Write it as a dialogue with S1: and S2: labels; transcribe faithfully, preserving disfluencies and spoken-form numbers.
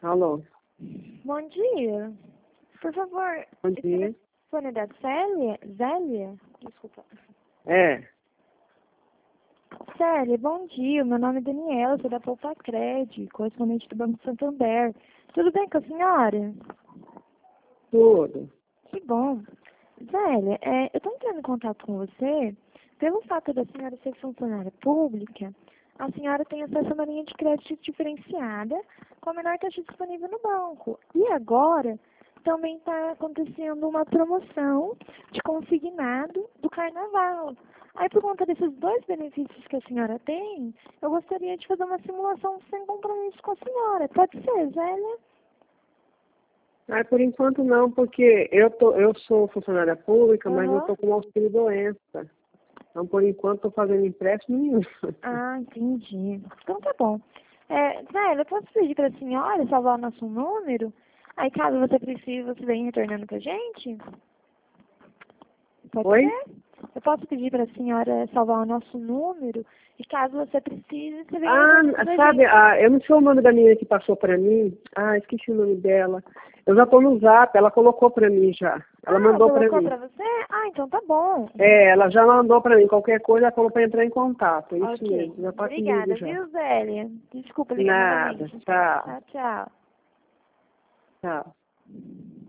S1: Alô?
S2: Bom dia. Por favor,
S1: Bom
S2: esse
S1: dia.
S2: telefone é da Célia? Zélia? Desculpa.
S1: É.
S2: Célia, bom dia. Meu nome é Daniela, sou da Poupa Cred, correspondente do Banco Santander. Tudo bem com a senhora?
S1: Tudo.
S2: Que bom. Zélia, é, eu estou entrando em contato com você pelo fato da senhora ser funcionária pública. A senhora tem acesso a uma linha de crédito diferenciada com a menor taxa disponível no banco. E agora também está acontecendo uma promoção de consignado do carnaval. Aí, por conta desses dois benefícios que a senhora tem, eu gostaria de fazer uma simulação sem compromisso com a senhora. Pode ser, Zélia?
S1: Ah, por enquanto não, porque eu, tô, eu sou funcionária pública, mas eu
S2: Aham.
S1: estou com auxílio doença. Então, por enquanto, estou fazendo empréstimo nenhum.
S2: Ah, entendi. Então tá bom. É, Zélia, eu posso pedir para a senhora salvar o nosso número? Aí, caso você precise, você vem retornando com a gente? Pode
S1: Oi?
S2: ser? Eu posso pedir para a senhora salvar o nosso número? E caso você precise, você vem
S1: Ah,
S2: retornando com a
S1: sabe,
S2: gente.
S1: ah, eu não sei o nome da menina que passou para mim. Ah, esqueci o nome dela. Eu já estou no Zap, ela colocou para mim já. Ela
S2: Ah, ela
S1: mandou para
S2: colocou
S1: mim.
S2: para você? Ah, então tá bom.
S1: É, ela já mandou para mim. Qualquer coisa, ela falou para entrar em contato. É isso
S2: Ok.
S1: mesmo, já está comigo
S2: Obrigada,
S1: já.
S2: viu, Zélia? Desculpa ligar
S1: Nada,
S2: novamente.
S1: tchau.
S2: Tchau, tchau.
S1: Tchau.